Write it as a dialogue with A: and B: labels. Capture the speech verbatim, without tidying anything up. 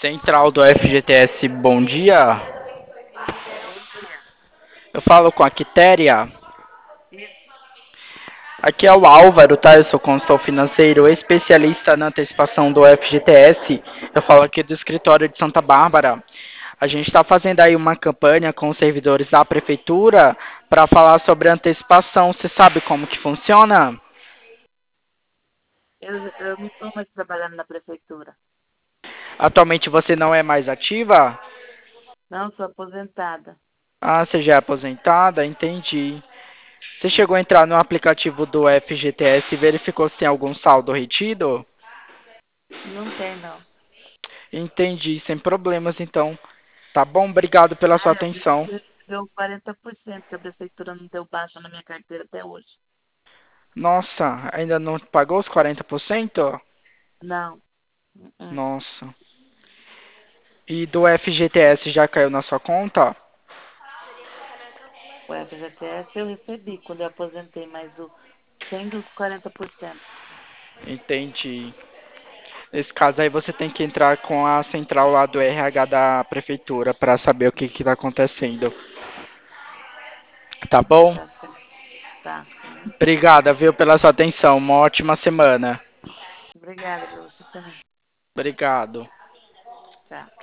A: Central do F G T S, bom dia.
B: Bom dia.
A: Eu falo com a Quitéria.
B: Isso.
A: Aqui é o Álvaro, tá? Eu sou consultor financeiro especialista na antecipação do F G T S. Eu falo aqui do escritório de Santa Bárbara. A gente está fazendo aí uma campanha com os servidores da prefeitura para falar sobre antecipação. Você sabe como que funciona?
B: Eu, eu não estou mais trabalhando na prefeitura.
A: Atualmente você não é mais ativa?
B: Não, sou aposentada.
A: Ah, você já é aposentada? Entendi. Você chegou
B: É.
A: a entrar no aplicativo do F G T S e verificou se tem algum saldo retido?
B: Não tem, não.
A: Entendi, sem problemas então. Tá bom, obrigado pela sua
B: Ah, eu vi
A: atenção.
B: que deu quarenta por cento, que a prefeitura não deu baixa na minha carteira até hoje.
A: Nossa, ainda não pagou os quarenta por cento?
B: Não. Uh-uh.
A: Nossa. E do F G T S já caiu na sua conta?
B: O F G T S eu recebi quando eu aposentei, mas o sem dos quarenta por cento.
A: Entendi. Nesse caso aí você tem que entrar com a central lá do R H da prefeitura para saber o que que tá acontecendo. Tá bom?
B: Tá certo. Tá. Uhum.
A: Obrigada, viu, pela sua atenção. Uma ótima semana.
B: Obrigada pra você também.
A: Obrigado.
B: Tchau.